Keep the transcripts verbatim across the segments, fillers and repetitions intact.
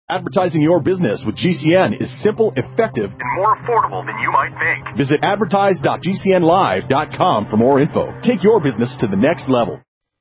Advertising your business with G C N is simple, effective, and more affordable than you might think. Visit advertise dot g c n live dot com for more info. Take your business to the next level.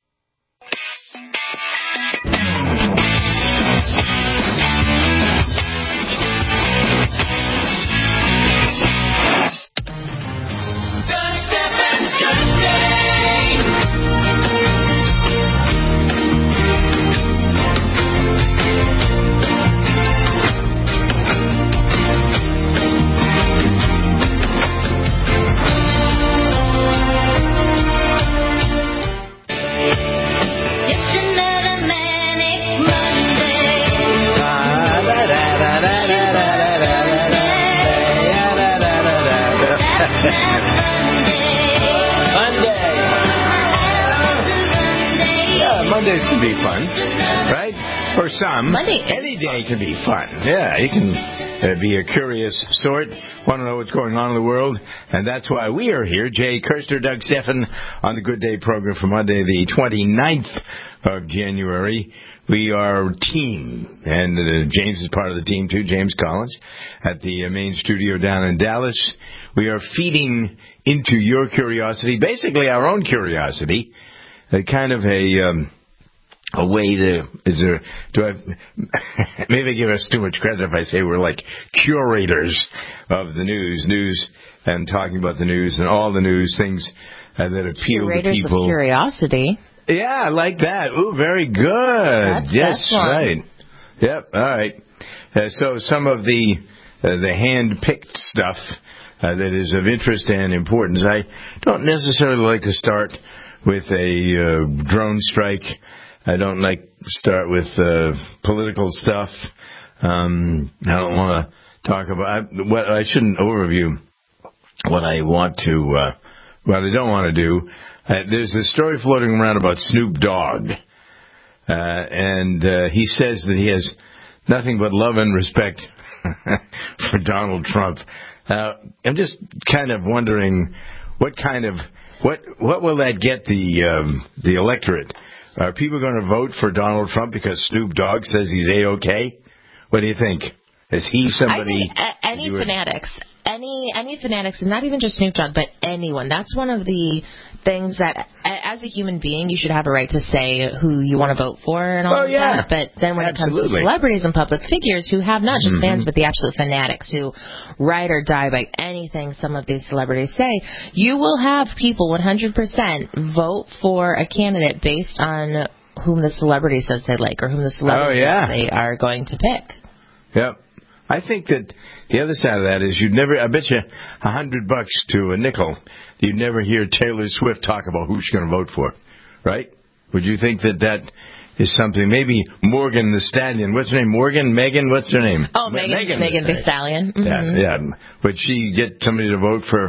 Mondays can be fun, right? For some, Monday any day can be fun. Yeah, you can uh, be a curious sort, want to know what's going on in the world, and that's why we are here. Jay Kirster, Doug Steffen on the Good Day program for Monday, the twenty-ninth of January. We are a team, and uh, James is part of the team too, James Collins, at the uh, main studio down in Dallas. We are feeding into your curiosity, basically our own curiosity, a kind of a... Um, A way to, is there, do I, maybe give us too much credit if I say we're like curators of the news, news and talking about the news and all the news, things uh, that appeal curators to people. Of curiosity. Yeah, I like that. Ooh, very good. That's, yes, that's right. Yep, all right. Uh, so some of the, uh, the hand-picked stuff uh, that is of interest and importance. I don't necessarily like to start with a uh, drone strike. I don't like to start with uh, political stuff. Um, I don't want to talk about I, what I shouldn't overview what I want to, uh, what I don't want to do. Uh, there's a story floating around about Snoop Dogg, uh, and uh, he says that he has nothing but love and respect for Donald Trump. Uh, I'm just kind of wondering what kind of what what will that get the um, the electorate? Are people going to vote for Donald Trump because Snoop Dogg says he's A-OK? What do you think? Is he somebody... I think any fanatics, any any fanatics, and not even just Snoop Dogg, but anyone. That's one of the things that, as a human being, you should have a right to say who you want to vote for and all oh, of yeah. that. But then when Absolutely. it comes to celebrities and public figures who have not just mm-hmm. fans, but the absolute fanatics who ride or die by anything some of these celebrities say, you will have people one hundred percent vote for a candidate based on whom the celebrity says they like or whom the celebrity oh, yeah. says they are going to pick. Yep. I think that the other side of that is you'd never, I bet you a hundred bucks to a nickel, you'd never hear Taylor Swift talk about who she's going to vote for, right? Would you think that that is something, maybe Morgan the Stallion, what's her name, Morgan, Megan, what's her name? Oh, Megan, Megan, Megan the Stallion. Mm-hmm. Yeah, yeah. Would she get somebody to vote for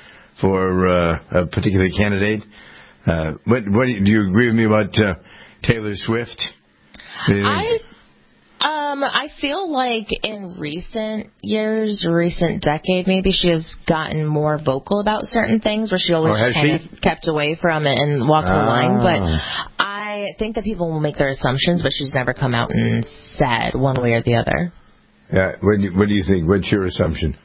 for uh, a particular candidate? Uh, what, what do you, do you agree with me about uh, Taylor Swift? I... Um, I feel like in recent years, recent decade, maybe she has gotten more vocal about certain things where she always oh, kind she? of kept away from it and walked ah. the line. But I think that people will make their assumptions, but she's never come out and said one way or the other. Yeah. What do you, what do you think? What's your assumption?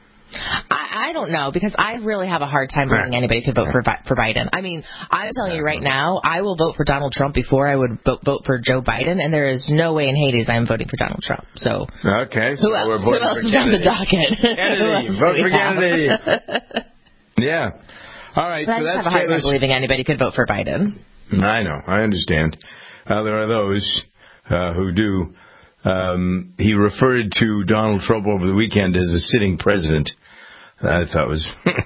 I, I don't know, because I really have a hard time believing anybody could vote for for Biden. I mean, I'm telling you right now, I will vote for Donald Trump before I would vote, vote for Joe Biden, and there is no way in Hades I am voting for Donald Trump. So, okay, so who else, we're who else is on the docket? Kennedy, vote for Kennedy. Yeah. All right, but so I just that's have a hard Taylor's... time believing anybody could vote for Biden. I know, I understand. Uh, there are those uh, who do. Um, he referred to Donald Trump over the weekend as a sitting president. I thought was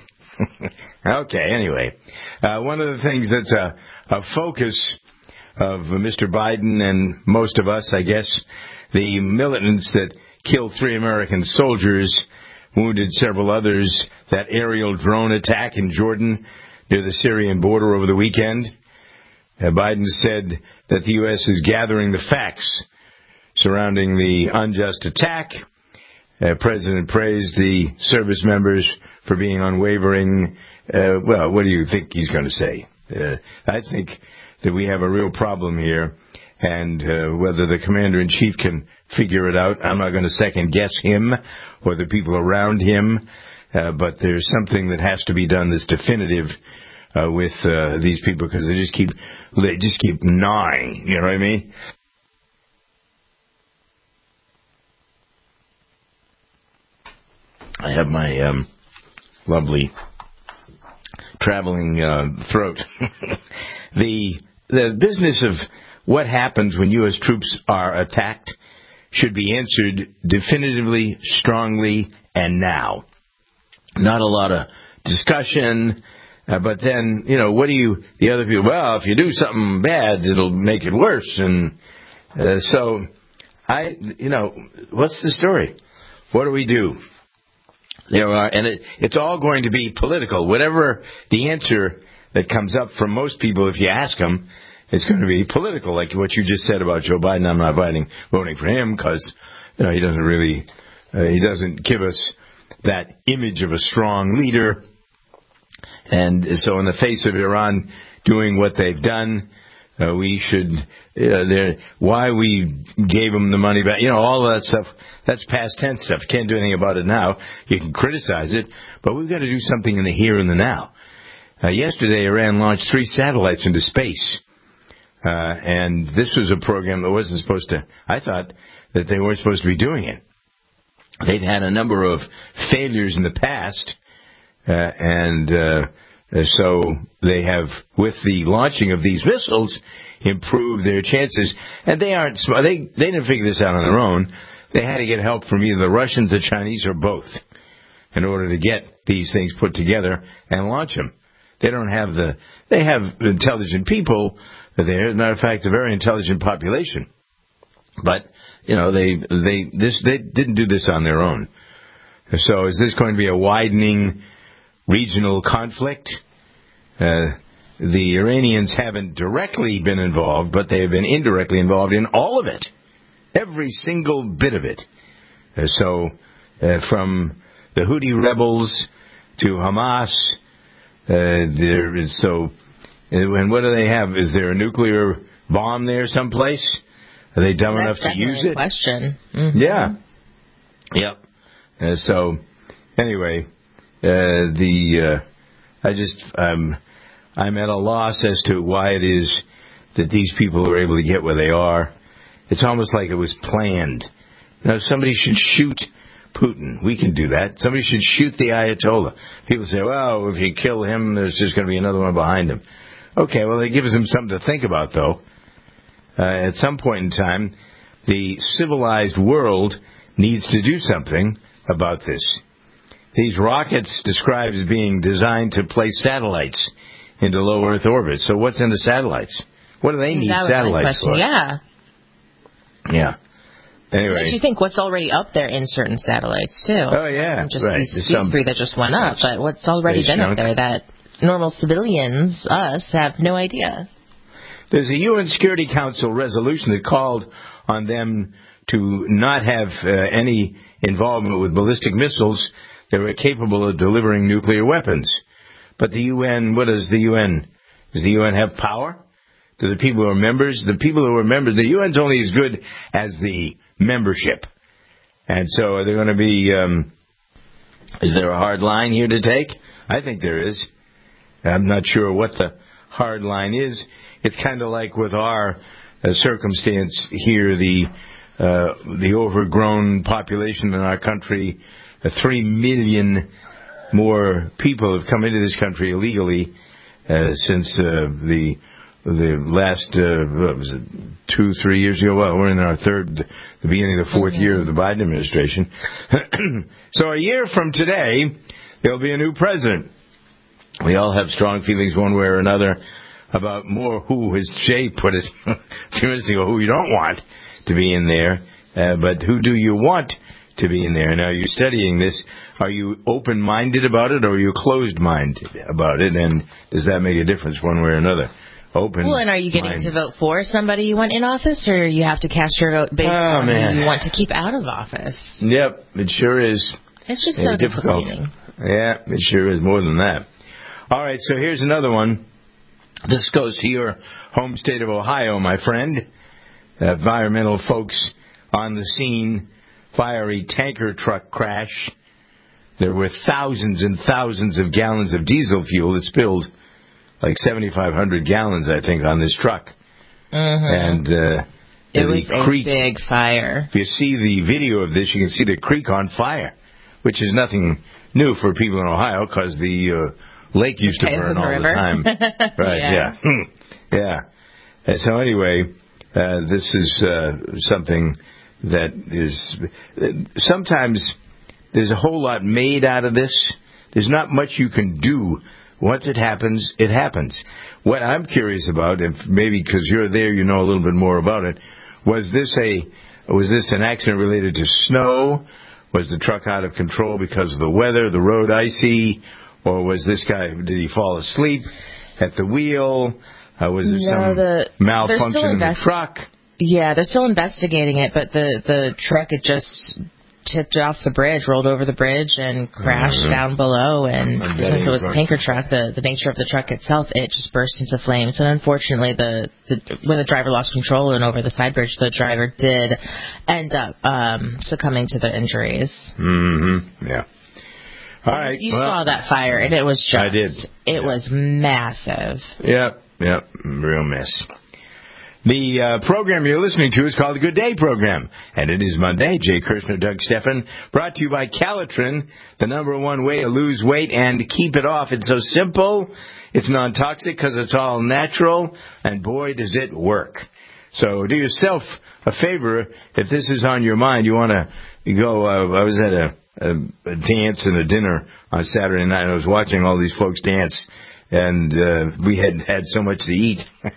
okay. Anyway, uh, one of the things that's a, a focus of Mister Biden and most of us, I guess, the militants that killed three American soldiers, wounded several others, that aerial drone attack in Jordan near the Syrian border over the weekend. Uh, Biden said that the U S is gathering the facts surrounding the unjust attack. Uh, President praised the service members for being unwavering. Uh, well, what do you think he's going to say? Uh, I think that we have a real problem here, and uh, whether the commander-in-chief can figure it out. I'm not going to second guess him or the people around him, uh, but there's something that has to be done that's definitive uh, with uh, these people, because they just keep they just keep gnawing. You know what I mean? I have my um, lovely traveling uh, throat. the the business of what happens when U S troops are attacked should be answered definitively, strongly, and now. Not a lot of discussion, uh, but then, you know, what do you, the other people, well, if you do something bad, it'll make it worse. And uh, so, I, you know, what's the story? What do we do? There are, and it, it's all going to be political. Whatever the answer that comes up from most people, if you ask them, it's going to be political, like what you just said about Joe Biden. I'm not voting voting for him because, you know, he doesn't really, uh, he doesn't give us that image of a strong leader. And so in the face of Iran doing what they've done, uh, we should, you know, why we gave them the money back, you know, all that stuff, that's past tense stuff. Can't do anything about it now. You can criticize it, but we've got to do something in the here and the now. Uh, yesterday, Iran launched three satellites into space. Uh, and this was a program that wasn't supposed to, I thought that they weren't supposed to be doing it. They'd had a number of failures in the past, uh, and uh, so they have, with the launching of these missiles, improved their chances. And they aren't, they, they didn't figure this out on their own. They had to get help from either the Russians, the Chinese, or both in order to get these things put together and launch them. They don't have the, they have intelligent people there. As a matter of fact, a very intelligent population. But, you know, they they this they didn't do this on their own. So is this going to be a widening regional conflict? Uh, the Iranians haven't directly been involved, but they have been indirectly involved in all of it. Every single bit of it. Uh, so uh, from the Houthi rebels to Hamas, uh, there is so... And what do they have? Is there a nuclear bomb there someplace? Are they dumb That's enough to use it? Question. Mm-hmm. Yeah. Yep. Uh, so, anyway, uh, the uh, I just um, I'm at a loss as to why it is that these people are able to get where they are. It's almost like it was planned. You know, somebody should shoot Putin. We can do that. Somebody should shoot the Ayatollah. People say, well, if you kill him, there's just going to be another one behind him. Okay, well, it gives them something to think about, though. Uh, at some point in time, the civilized world needs to do something about this. These rockets described as being designed to place satellites into low Earth orbit. So what's in the satellites? What do they need that was satellites my question. for? Yeah. Yeah. Anyway. What do you think? What's already up there in certain satellites, too? Oh, yeah. Just right. these, these three that just went up, but what's already been junk. up there that normal civilians, us, have no idea? There's a U N Security Council resolution that called on them to not have uh, any involvement with ballistic missiles that were capable of delivering nuclear weapons. But the U N, what does the U N? Does the U N have power? Do the people who are members? The people who are members, the U N's only as good as the membership. And so are there going to be, um, is there a hard line here to take? I think there is. I'm not sure what the hard line is. It's kind of like with our uh, circumstance here, the uh, the overgrown population in our country, uh, three million more people have come into this country illegally uh, since uh, the the last uh, what was it, two, three years ago. Well, we're in our third, the beginning of the fourth mm-hmm. year of the Biden administration. So a year from today, there'll be a new president. We all have strong feelings one way or another about more who, as Jay put it, a few minutes ago, who you don't want to be in there, uh, but who do you want to be in there? Now, you're studying this. Are you open-minded about it, or are you closed-minded about it, and does that make a difference one way or another? Open. Well, and are you getting to vote for somebody you want in office, or you have to cast your vote based oh, on man. who you want to keep out of office? Yep, it sure is. It's just Maybe so difficult. disappointing. Yeah, it sure is more than that. All right, so here's another one. This goes to your home state of Ohio, my friend. Uh, environmental folks on the scene, fiery tanker truck crash. There were thousands and thousands of gallons of diesel fuel that spilled, like seventy-five hundred gallons, I think, on this truck. Mm-hmm. And uh, it was a creek, big fire. If you see the video of this, you can see the creek on fire, which is nothing new for people in Ohio because the uh, lake used to burn all the time. Right, yeah. Yeah. yeah. And so anyway, uh, this is uh, something that is... Uh, sometimes there's a whole lot made out of this. There's not much you can do. Once it happens, it happens. What I'm curious about, and maybe because you're there, you know a little bit more about it, was this a was this an accident related to snow? Was the truck out of control because of the weather, the road icy? Or was this guy, did he fall asleep at the wheel? Uh, was there no, some the, malfunction in the truck? Yeah, they're still investigating it, but the, the truck had just tipped off the bridge, rolled over the bridge, and crashed mm-hmm. down below. And since it was a tanker truck, the, the nature of the truck itself, it just burst into flames. And unfortunately, the, the when the driver lost control and over the side bridge, the driver did end up um, succumbing to the injuries. Mm-hmm. Yeah. All right. You well, saw that fire, and it was just... I did. It yeah. was massive. Yep, yep, real mess. The uh, program you're listening to is called the Good Day Program, and it is Monday. Jay Kirshner, Doug Steffen, brought to you by Calitrin, the number one way to lose weight and keep it off. It's so simple. It's non-toxic because it's all natural, and boy, does it work. So do yourself a favor. If this is on your mind, you want to go. Uh, I was at a, a, a dance and a dinner on Saturday night, and I was watching all these folks dance. And uh, we had had so much to eat.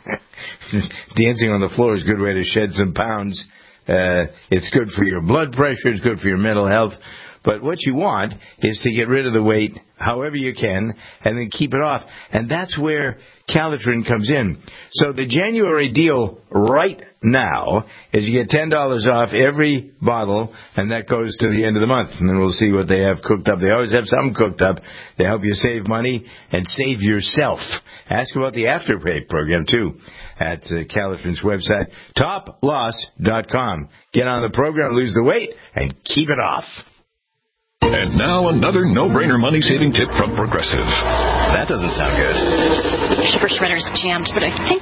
Dancing on the floor is a good way to shed some pounds. Uh, it's good for your blood pressure. It's good for your mental health. But what you want is to get rid of the weight however you can and then keep it off. And that's where Calitrin comes in. So the January deal right now is you get ten dollars off every bottle, and that goes to the end of the month. And then we'll see what they have cooked up. They always have something cooked up to help you save money and save yourself. Ask about the Afterpay program, too, at uh, Calitrin's website, top loss dot com. Get on the program, lose the weight, and keep it off. And now another no-brainer money-saving tip from Progressive. That doesn't sound good. Sugar shredder's jammed, but I think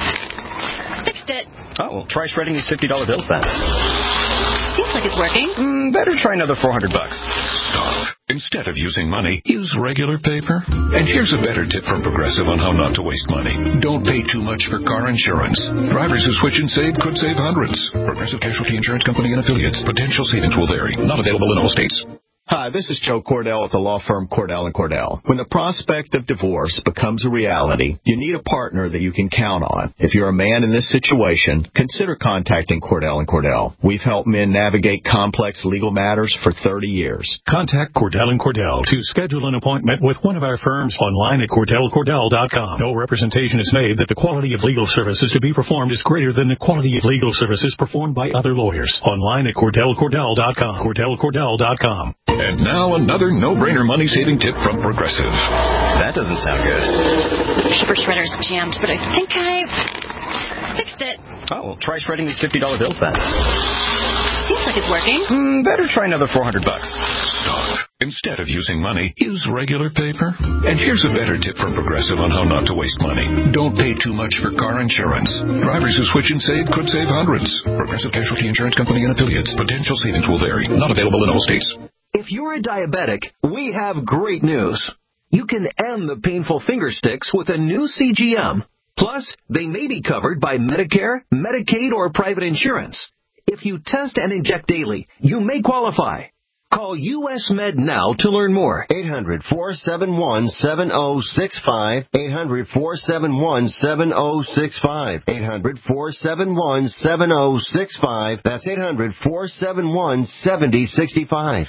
I fixed it. Oh, well, try shredding these fifty dollar bills then. Seems like it's working. Mm, better try another four hundred bucks. Stop. Instead of using money, use regular paper. And here's a better tip from Progressive on how not to waste money. Don't pay too much for car insurance. Drivers who switch and save could save hundreds. Progressive Casualty Insurance Company and Affiliates. Potential savings will vary. Not available in all states. Hi, this is Joe Cordell at the law firm Cordell and Cordell. When the prospect of divorce becomes a reality, you need a partner that you can count on. If you're a man in this situation, consider contacting Cordell and Cordell. We've helped men navigate complex legal matters for thirty years. Contact Cordell and Cordell to schedule an appointment with one of our firms online at cordell cordell dot com. No representation is made that the quality of legal services to be performed is greater than the quality of legal services performed by other lawyers. Online at cordell cordell dot com. cordell cordell dot com. And now another no-brainer money-saving tip from Progressive. That doesn't sound good. Sugar shredder's jammed, but I think I fixed it. Oh, well, try shredding these fifty dollar bills then. Seems like it's working. Mm, better try another four hundred bucks. Stop. Instead of using money, use regular paper. And here's a better tip from Progressive on how not to waste money. Don't pay too much for car insurance. Drivers who switch and save could save hundreds. Progressive Casualty Insurance Company and Affiliates. Potential savings will vary. Not available in all states. If you're a diabetic, we have great news. You can end the painful finger sticks with a new C G M. Plus, they may be covered by Medicare, Medicaid, or private insurance. If you test and inject daily, you may qualify. Call U S Med now to learn more. eight hundred, four seven one, seven zero six five. eight hundred, four seven one, seven zero six five. eight hundred, four seven one, seven zero six five. That's eight hundred, four seven one, seven zero six five.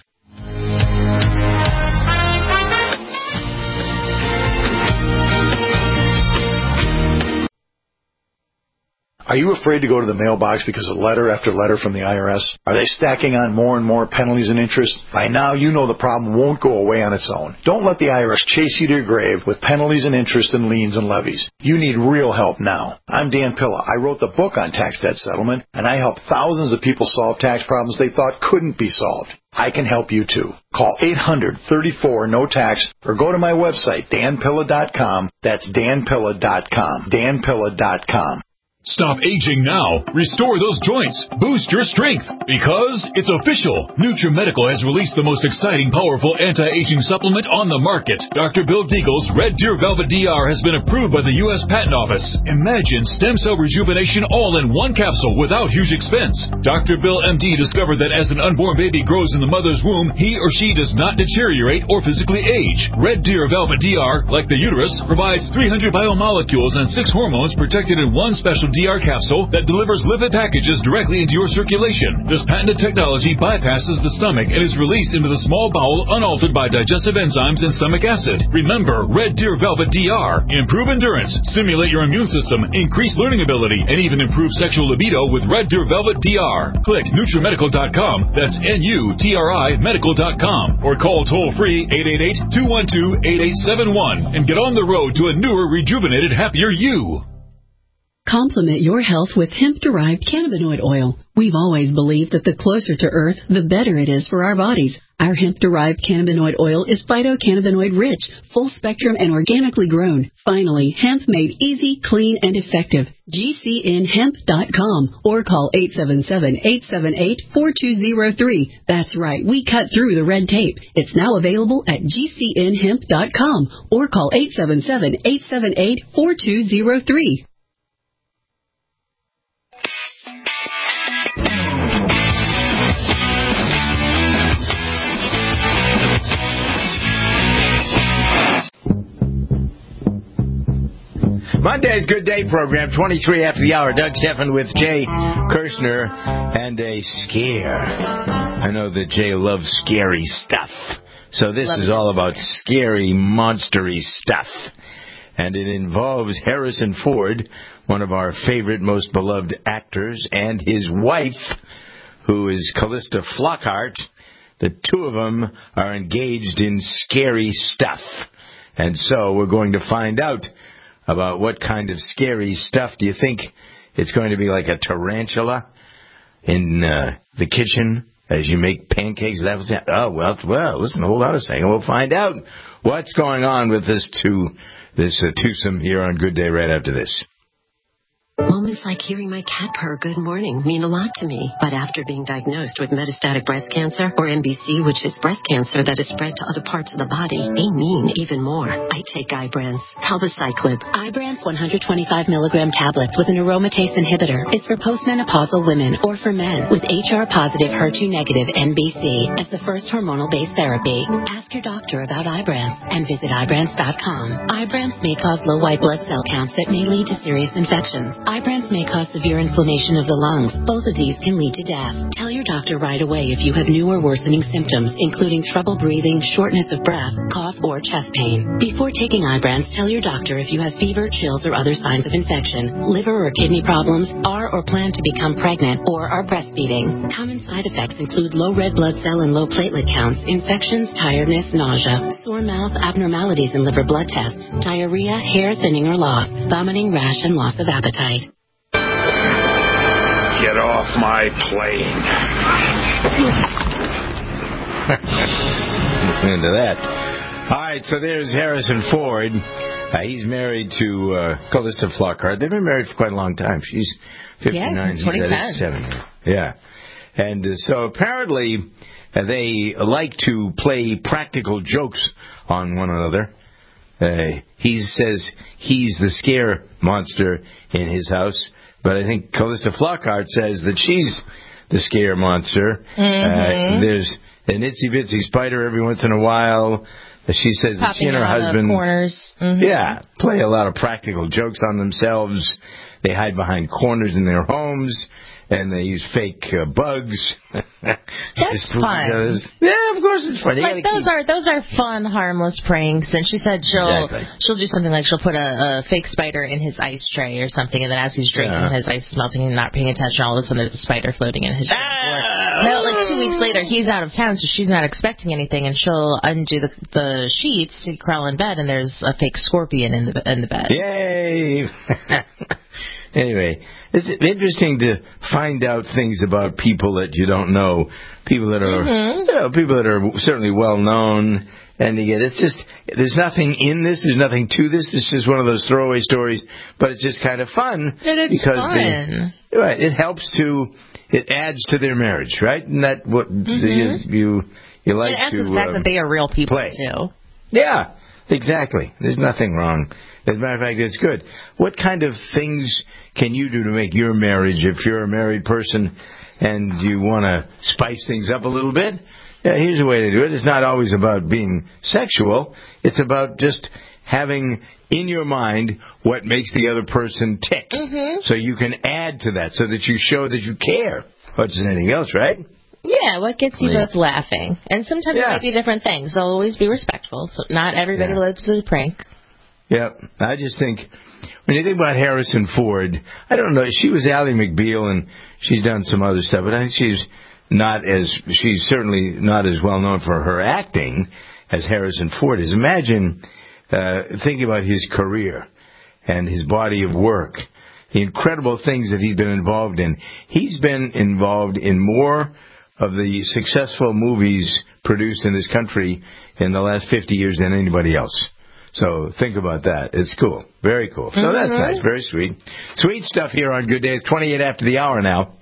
Are you afraid to go to the mailbox because of letter after letter from the I R S? Are they stacking on more and more penalties and interest? By now, you know the problem won't go away on its own. Don't let the I R S chase you to your grave with penalties and interest and liens and levies. You need real help now. I'm Dan Pilla. I wrote the book on tax debt settlement, and I helped thousands of people solve tax problems they thought couldn't be solved. I can help you too. Call eight hundred, thirty-four, no tax or go to my website, dan pilla dot com. That's dan pilla dot com. dan pilla dot com. Stop aging now. Restore those joints. Boost your strength. Because it's official. NutriMedical has released the most exciting, powerful anti-aging supplement on the market. Doctor Bill Deagle's Red Deer Velvet D R has been approved by the U S Patent Office. Imagine stem cell rejuvenation all in one capsule without huge expense. Doctor Bill M D discovered that as an unborn baby grows in the mother's womb, he or she does not deteriorate or physically age. Red Deer Velvet D R, like the uterus, provides three hundred biomolecules and six hormones protected in one special D R capsule that delivers lipid packages directly into your circulation. This patented technology bypasses the stomach and is released into the small bowel unaltered by digestive enzymes and stomach acid. Remember, Red Deer Velvet D R. Improve endurance, stimulate your immune system, increase learning ability, and even improve sexual libido with Red Deer Velvet D R. Click NutriMedical dot com, that's N U T R I medical dot com, or call toll-free eight eight eight, two one two, eight eight seven one and get on the road to a newer, rejuvenated, happier you. Complement your health with hemp-derived cannabinoid oil. We've always believed that the closer to Earth, the better it is for our bodies. Our hemp-derived cannabinoid oil is phytocannabinoid-rich, full-spectrum, and organically grown. Finally, hemp made easy, clean, and effective. G C N hemp dot com or call eight seven seven, eight seven eight, four two zero three. That's right, we cut through the red tape. It's now available at G C N hemp dot com or call eight seven seven, eight seven eight, four two zero three. Monday's Good Day program, twenty-three after the hour. Doug Stephan with Jay Kirshner and a scare. I know that Jay loves scary stuff. So this Love is it. all about scary, monstery stuff. And it involves Harrison Ford, one of our favorite, most beloved actors, and his wife, who is Callista Flockhart. The two of them are engaged in scary stuff. And so we're going to find out about what kind of scary stuff. Do you think it's going to be like a tarantula in uh, the kitchen as you make pancakes? That was that. Oh, well, well, listen, hold on a second. We'll find out what's going on with this two, this uh, twosome here on Good Day right after this. Moments like hearing my cat purr good morning mean a lot to me. But after being diagnosed with metastatic breast cancer, or M B C, which is breast cancer that is spread to other parts of the body, they mean even more. I take Ibrance, palbociclib. Ibrance one hundred twenty-five milligram tablets with an aromatase inhibitor is for postmenopausal women or for men with H R positive, H E R two negative M B C as the first hormonal-based therapy. Ask your doctor about Ibrance and visit Ibrance dot com. Ibrance may cause low white blood cell counts that may lead to serious infections. Ibrance may cause severe inflammation of the lungs. Both of these can lead to death. Tell your doctor right away if you have new or worsening symptoms, including trouble breathing, shortness of breath, cough, or chest pain. Before taking Ibrance, tell your doctor if you have fever, chills, or other signs of infection, liver or kidney problems, are or plan to become pregnant, or are breastfeeding. Common side effects include low red blood cell and low platelet counts, infections, tiredness, nausea, sore mouth, abnormalities in liver blood tests, diarrhea, hair thinning or loss, vomiting, rash, and loss of appetite. Get off my plane. Listen to that. All right, so there's Harrison Ford. Uh, he's married to uh, Callista Flockhart. They've been married for quite a long time. She's fifty-nine. Yeah, he's eighty-seven. Yeah. And uh, so apparently uh, they like to play practical jokes on one another. Uh, he says he's the scare monster in his house. But I think Callista Flockhart says that she's the scare monster. Mm-hmm. Uh, there's an itsy-bitsy spider every once in a while. She says that she and her husband, corners. Mm-hmm. yeah, play a lot of practical jokes on themselves. They hide behind corners in their homes. and they use fake uh, bugs. That's fun. Yeah, of course it's fun. You like those keep... are those are fun, harmless pranks. And she said she'll exactly. she'll do something like she'll put a, a fake spider in his ice tray or something, and then as he's drinking, yeah. his ice is melting and not paying attention. All of a sudden, there's a spider floating in his drink. Ah! No, like two weeks later, he's out of town, so she's not expecting anything, and she'll undo the the sheets to crawl in bed, and there's a fake scorpion in the in the bed. Yay! Anyway, it's interesting to find out things about people that you don't know, people that are, mm-hmm. you know, people that are certainly well known. And again, it's just, there's nothing in this, there's nothing to this. It's just one of those throwaway stories, but it's just kind of fun. And it's because fun. The, right, it helps to, it adds to their marriage, right? And that what mm-hmm. you, you you like it adds to to the fact uh, that they are real people play. too. Yeah, exactly. There's nothing wrong. As a matter of fact, it's good. What kind of things can you do to make your marriage, if you're a married person and you want to spice things up a little bit? Yeah, here's a way to do it. It's not always about being sexual. It's about just having in your mind what makes the other person tick. Mm-hmm. So you can add to that so that you show that you care much as anything else, right? Yeah, what gets you yeah. both laughing? And sometimes yeah. it might be different things. So always be respectful. So not everybody yeah. loves a prank. Yeah, I just think, when you think about Harrison Ford, I don't know, she was Ally McBeal and she's done some other stuff, but I think she's not as, she's certainly not as well known for her acting as Harrison Ford is. Imagine uh, thinking about his career and his body of work, the incredible things that he's been involved in. He's been involved in more of the successful movies produced in this country in the last fifty years than anybody else. So think about that. It's cool. Very cool. So mm-hmm. that's nice. Very sweet. Sweet stuff here on Good Day. It's twenty-eight after the hour now.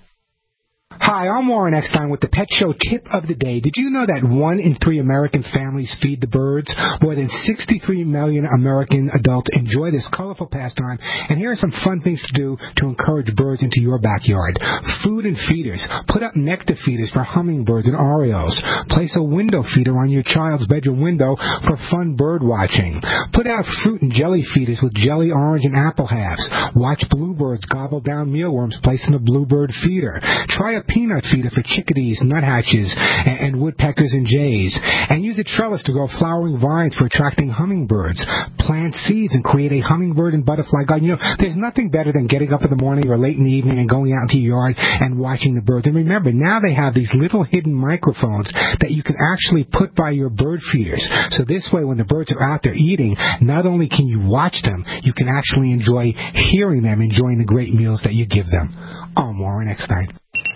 Hi, I'm Warren Eckstein with the Pet Show Tip of the Day. Did you know that one in three American families feed the birds? More than sixty-three million American adults enjoy this colorful pastime. And here are some fun things to do to encourage birds into your backyard. Food and feeders. Put up nectar feeders for hummingbirds and orioles. Place a window feeder on your child's bedroom window for fun bird watching. Put out fruit and jelly feeders with jelly, orange, and apple halves. Watch bluebirds gobble down mealworms placed in a bluebird feeder. Try a peanut feeder for chickadees, nuthatches, and, and woodpeckers and jays. And use a trellis to grow flowering vines for attracting hummingbirds. Plant seeds and create a hummingbird and butterfly garden. You know, there's nothing better than getting up in the morning or late in the evening and going out into your yard and watching the birds. And remember, now they have these little hidden microphones that you can actually put by your bird feeders. So this way, when the birds are out there eating, not only can you watch them, you can actually enjoy hearing them, enjoying the great meals that you give them. I'm Warren Eckstein.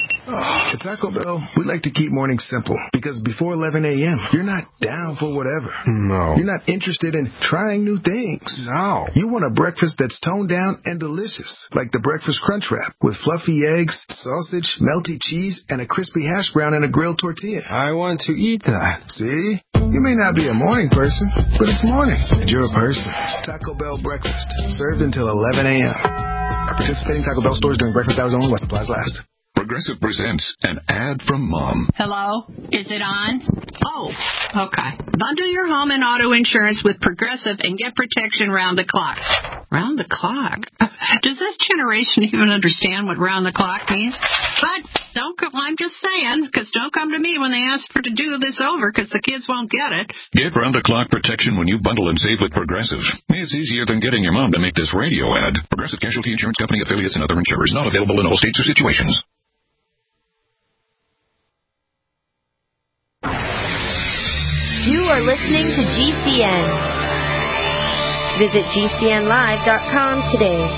At Taco Bell, we like to keep mornings simple because before eleven a.m., you're not down for whatever. No. You're not interested in trying new things. No. You want a breakfast that's toned down and delicious, like the Breakfast Crunch Wrap with fluffy eggs, sausage, melty cheese, and a crispy hash brown and a grilled tortilla. I want to eat that. See? You may not be a morning person, but it's morning, and you're a person. Taco Bell breakfast, served until eleven a.m. At participating Taco Bell stores during breakfast hours only while supplies last. Progressive presents an ad from Mom. Hello? Is it on? Oh, okay. Bundle your home and auto insurance with Progressive and get protection round the clock. Round the clock? Does this generation even understand what round the clock means? But don't come, I'm just saying, because don't come to me when they ask for to do this over, because the kids won't get it. Get round-the-clock protection when you bundle and save with Progressive. It's easier than getting your mom to make this radio ad. Progressive Casualty Insurance Company affiliates and other insurers. Not available in all states or situations. You are listening to G C N. Visit G C N live dot com today.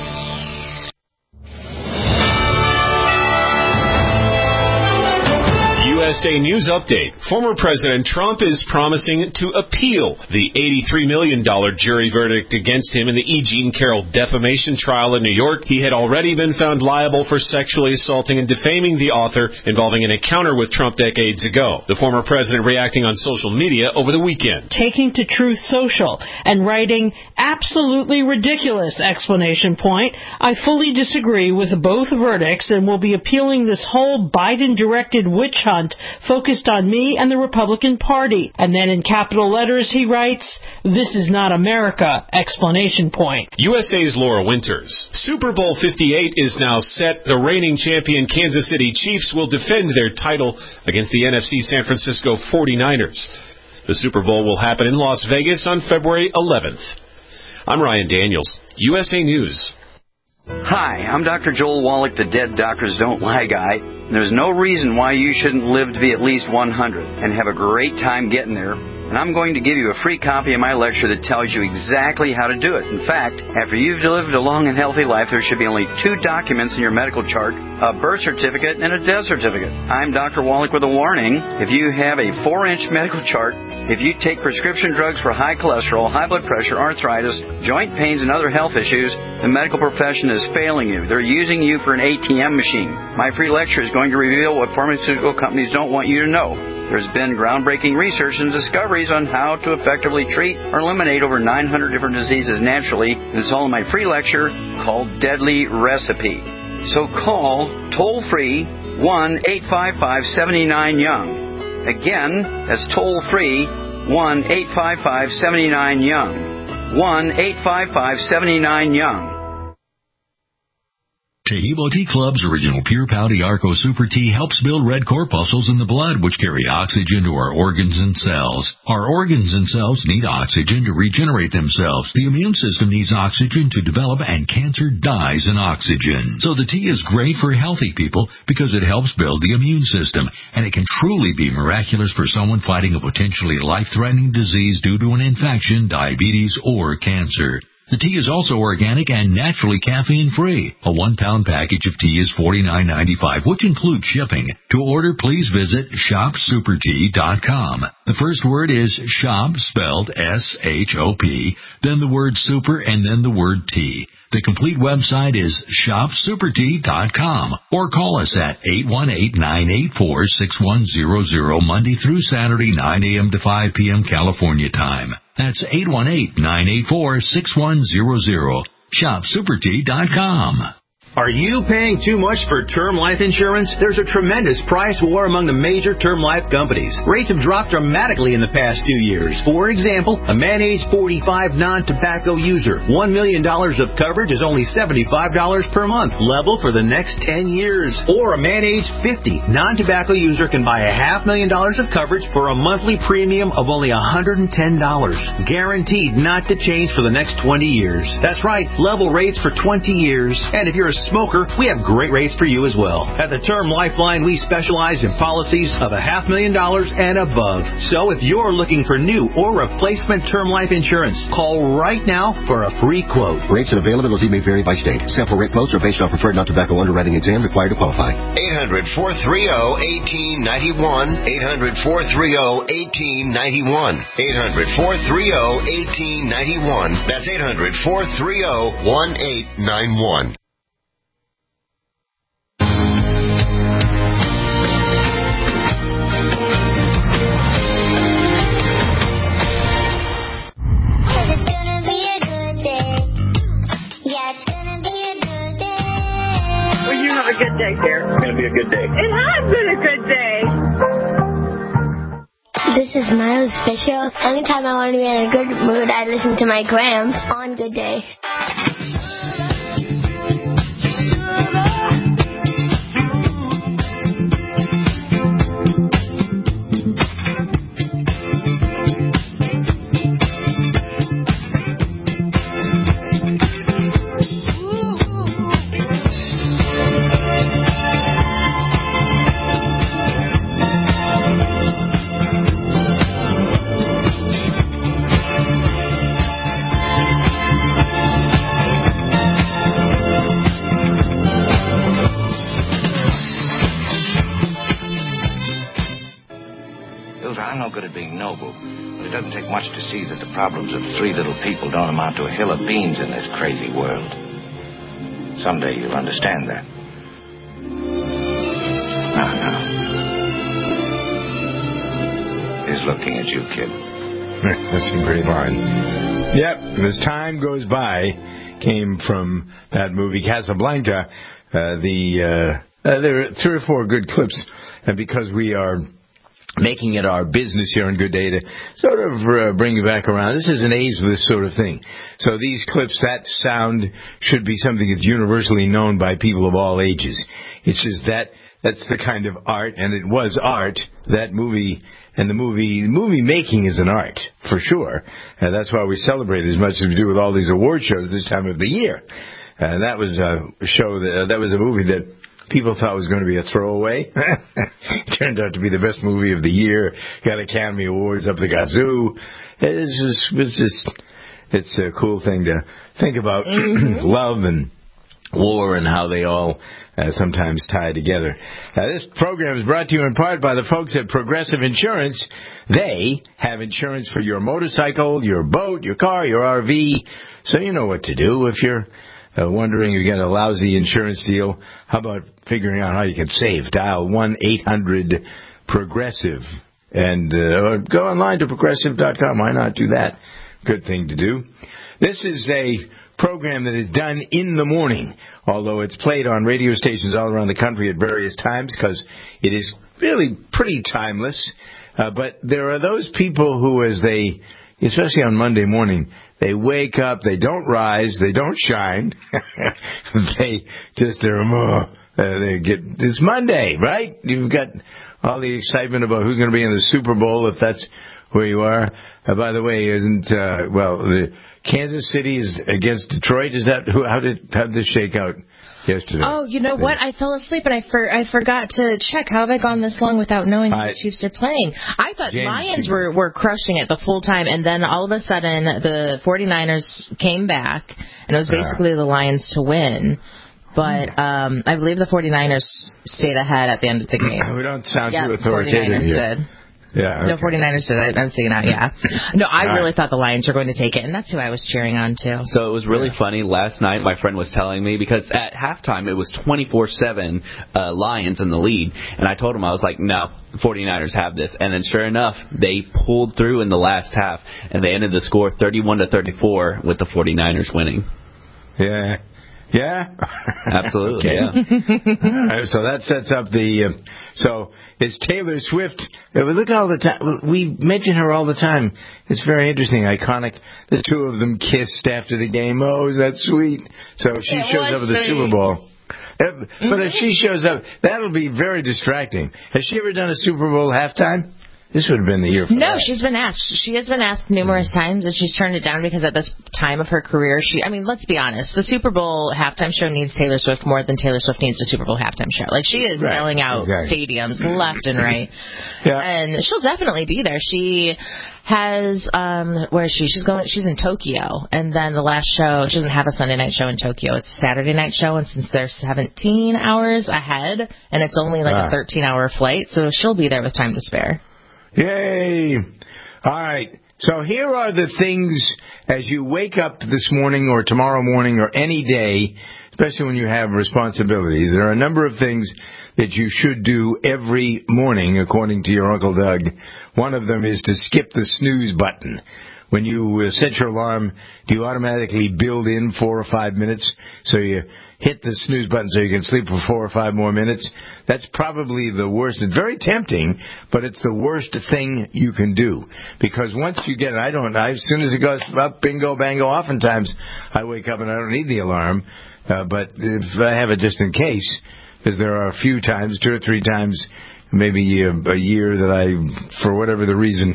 U S A News Update. Former President Trump is promising to appeal the eighty-three million dollars jury verdict against him in the E. Jean Carroll defamation trial in New York. He had already been found liable for sexually assaulting and defaming the author involving an encounter with Trump decades ago. The former president reacting on social media over the weekend. Taking to Truth Social and writing, absolutely ridiculous, explanation point. I fully disagree with both verdicts and will be appealing this whole Biden-directed witch hunt focused on me and the Republican Party. And then in capital letters he writes, "This is not America!" Explanation point. U S A's Laura Winters. Super Bowl fifty-eight is now set. The reigning champion Kansas City Chiefs will defend their title against the N F C San Francisco forty-niners. The Super Bowl will happen in Las Vegas on February eleventh. I'm Ryan Daniels, U S A News. Hi, I'm Doctor Joel Wallach, the Dead Doctors Don't Lie guy. There's no reason why you shouldn't live to be at least one hundred and have a great time getting there. And I'm going to give you a free copy of my lecture that tells you exactly how to do it. In fact, after you've lived a long and healthy life, there should be only two documents in your medical chart, a birth certificate and a death certificate. I'm Doctor Wallach with a warning. If you have a four-inch medical chart, if you take prescription drugs for high cholesterol, high blood pressure, arthritis, joint pains, and other health issues, the medical profession is failing you. They're using you for an A T M machine. My free lecture is going to reveal what pharmaceutical companies don't want you to know. There's been groundbreaking research and discoveries on how to effectively treat or eliminate over nine hundred different diseases naturally. And it's all in my free lecture called Deadly Recipe. So call toll-free one eight five five, seven nine, young. Again, that's toll-free one eight five five, seven nine, young. one eight five five, seven nine, young. Taheebo Tea Club's original Pure Pouty Arco Super Tea helps build red corpuscles in the blood, which carry oxygen to our organs and cells. Our organs and cells need oxygen to regenerate themselves. The immune system needs oxygen to develop, and cancer dies in oxygen. So the tea is great for healthy people because it helps build the immune system, and it can truly be miraculous for someone fighting a potentially life-threatening disease due to an infection, diabetes, or cancer. The tea is also organic and naturally caffeine-free. A one-pound package of tea is forty-nine ninety-five, which includes shipping. To order, please visit shop super tea dot com. The first word is shop, spelled S H O P, then the word super, and then the word tea. The complete website is shop super tea dot com, or call us at eight one eight, nine eight four, six one zero zero Monday through Saturday, nine a.m. to five p.m. California time. That's eight one eight, nine eight four, six one zero zero. shop super tea dot com. Are you paying too much for term life insurance? There's a tremendous price war among the major term life companies. Rates have dropped dramatically in the past two years. For example, a man age forty-five non-tobacco user, one million dollars of coverage is only seventy-five dollars per month, level for the next ten years. Or a man age fifty non-tobacco user can buy a half million dollars of coverage for a monthly premium of only one hundred ten dollars, guaranteed not to change for the next twenty years. That's right, level rates for twenty years. And if you're a smoker, we have great rates for you as well. At the Term Lifeline, we specialize in policies of a half million dollars and above. So if you're looking for new or replacement term life insurance, call right now for a free quote. Rates and availability may vary by state. Sample rate quotes are based on preferred non-tobacco underwriting exam required to qualify. eight hundred, four three zero, one eight nine one. eight hundred, four three zero, one eight nine one. eight hundred, four three zero, one eight nine one. That's eight hundred, four three zero, one eight nine one. A good day, dear. It's going to be a good day. It has been a good day. This is Miles Fisher. Anytime I want to be in a good mood, I listen to my Grams on Good Day. Much to see that the problems of three little people don't amount to a hill of beans in this crazy world. Someday you'll understand that. Now, now. He's looking at you, kid. That's a great line. Yep, as time goes by, came from that movie Casablanca, uh, the uh, Uh, there are three or four good clips, and because we are making it our business here on Good Day to sort of uh, bring you back around. This is an ageless sort of thing. So these clips, that sound should be something that's universally known by people of all ages. It's just that that's the kind of art, and it was art, that movie, and the movie movie making is an art, for sure. And that's why we celebrate as much as we do with all these award shows this time of the year. And that was a show, that, that was a movie that people thought was going to be a throwaway. Turned out to be the best movie of the year. Got Academy Awards up the gazoo. It's just, it's just, it's a cool thing to think about. Mm-hmm. Love and war and how they all uh, sometimes tie together. Uh, this program is brought to you in part by the folks at Progressive Insurance. They have insurance for your motorcycle, your boat, your car, your R V. So you know what to do if you're Uh, wondering if you got a lousy insurance deal. How about figuring out how you can save? Dial one eight hundred progressive and uh, or go online to progressive dot com. Why not do that? Good thing to do. This is a program that is done in the morning, although it's played on radio stations all around the country at various times because it is really pretty timeless. Uh, but there are those people who, as they, especially on Monday morning, they wake up, they don't rise, they don't shine. They just are more, uh, they get, it's Monday, right? You've got all the excitement about who's going to be in the Super Bowl, if that's where you are. Uh, by the way, isn't, uh, well, the Kansas City is against Detroit. Is that, who, how did, how did this shake out yesterday? Oh, you know what? I fell asleep and I for, I forgot to check. How have I gone this long without knowing I, who the Chiefs are playing? I thought James, Lions were, were crushing it the full time, and then all of a sudden the 49ers came back, and it was basically uh, the Lions to win. But um, I believe the 49ers stayed ahead at the end of the game. We don't sound yeah, too authoritative the 49ers here. did. Yeah, okay. No, 49ers did. I, I was thinking out, yeah. No, I All really right. thought the Lions were going to take it, and that's who I was cheering on, too. So it was really yeah. funny. Last night, my friend was telling me, because at halftime, it was twenty-four seven uh, Lions in the lead, and I told him, I was like, no, 49ers have this. And then sure enough, they pulled through in the last half, and they ended the score thirty-one to thirty-four with the 49ers winning. Yeah. Yeah? Absolutely, okay. yeah. Right, so that sets up the... Uh, so it's Taylor Swift. Uh, we look all the time. We mention her all the time. It's very interesting, iconic. The two of them kissed after the game. Oh, is that sweet? So she it shows up at the sweet. Super Bowl. Uh, but if she shows up, that'll be very distracting. Has she ever done a Super Bowl halftime? This would have been the year for No, that. she's been asked. She has been asked numerous times, and she's turned it down because at this time of her career, she, I mean, let's be honest, the Super Bowl halftime show needs Taylor Swift more than Taylor Swift needs the Super Bowl halftime show. Like, she is right. selling out okay. stadiums left and right. Yeah. And she'll definitely be there. She has, um, where is she? She's going, she's in Tokyo. And then the last show, she doesn't have a Sunday night show in Tokyo. It's a Saturday night show, and since they're seventeen hours ahead, and it's only like ah. a thirteen hour flight, so she'll be there with time to spare. Yay! All right. So here are the things as you wake up this morning or tomorrow morning or any day, especially when you have responsibilities. There are a number of things that you should do every morning, according to your Uncle Doug. One of them is to skip the snooze button. When you uh, set your alarm, do you automatically build in four or five minutes so you hit the snooze button so you can sleep for four or five more minutes? That's probably the worst. It's very tempting, but it's the worst thing you can do. Because once you get it, I don't, I, as soon as it goes up, bingo, bango, oftentimes I wake up and I don't need the alarm. Uh, but if I have it just in case, because there are a few times, two or three times, maybe a, a year that I, for whatever the reason,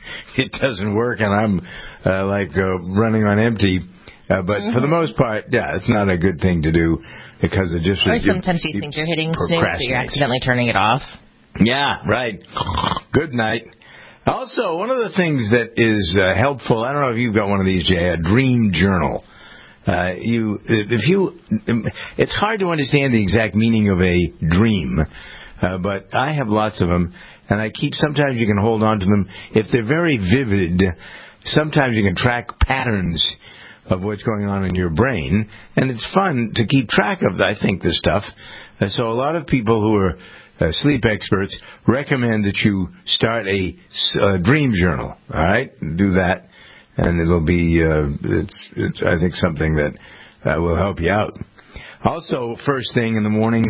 it doesn't work and I'm uh, like uh, running on empty. Uh, but mm-hmm. for the most part, yeah, it's not a good thing to do because it just... Or sometimes you, you think you're hitting snooze, but you're accidentally turning it off. Yeah, right. Good night. Also, one of the things that is uh, helpful, I don't know if you've got one of these, Jay, a dream journal. Uh, you, if you, it's hard to understand the exact meaning of a dream. Uh, but I have lots of them, and I keep, sometimes you can hold on to them. If they're very vivid, sometimes you can track patterns of what's going on in your brain, and it's fun to keep track of, I think, this stuff. Uh, so a lot of people who are uh, sleep experts recommend that you start a uh, dream journal, all right? Do that, and it'll be, uh, it's, it's, I think, something that uh, will help you out. Also, first thing in the morning,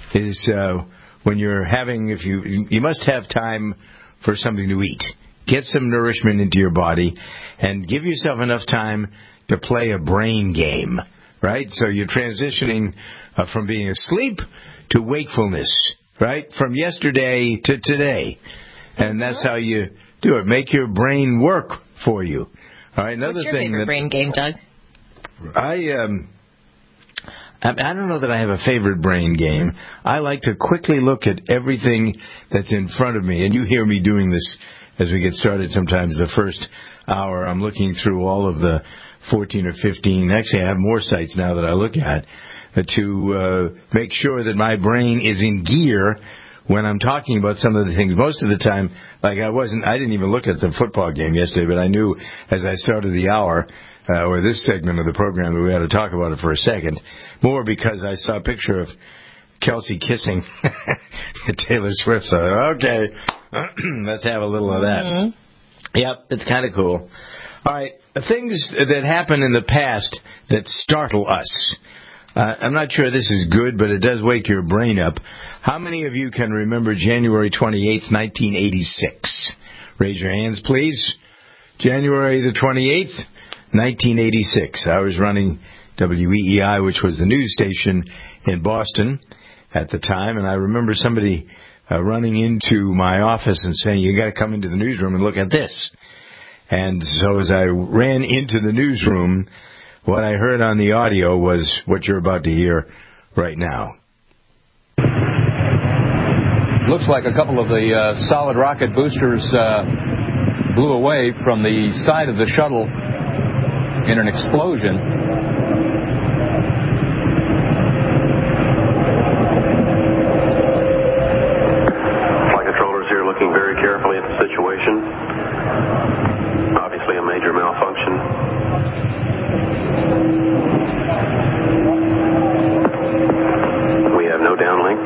is uh, when you're having, if you, you must have time for something to eat. Get some nourishment into your body and give yourself enough time to play a brain game, right? So you're transitioning uh, from being asleep to wakefulness, right? From yesterday to today. And that's how you do it. Make your brain work for you. All right, another What's your thing favorite that, brain game, Doug? I um I I don't know that I have a favorite brain game. I like to quickly look at everything that's in front of me, and you hear me doing this as we get started sometimes. The first hour, I'm looking through all of the fourteen or fifteen, actually I have more sites now that I look at, uh, to uh, make sure that my brain is in gear when I'm talking about some of the things. Most of the time, like I wasn't, I didn't even look at the football game yesterday, but I knew as I started the hour, uh, or this segment of the program, that we had to talk about it for a second, more because I saw a picture of Kelsey kissing Taylor Swift. So, okay, let's have a little of that. Mm-hmm. Yep, it's kind of cool. All right, things that happen in the past that startle us. Uh, I'm not sure this is good, but it does wake your brain up. How many of you can remember January twenty-eighth, nineteen eighty-six? Raise your hands, please. January the twenty-eighth, nineteen eighty-six. I was running W E E I, which was the news station in Boston at the time, and I remember somebody uh, running into my office and saying, you got to come into the newsroom and look at this. And so as I ran into the newsroom, what I heard on the audio was what you're about to hear right now. Looks like a couple of the uh, solid rocket boosters uh, blew away from the side of the shuttle in an explosion. Flight controllers here looking very carefully at the situation. Obviously a major malfunction. We have no downlink.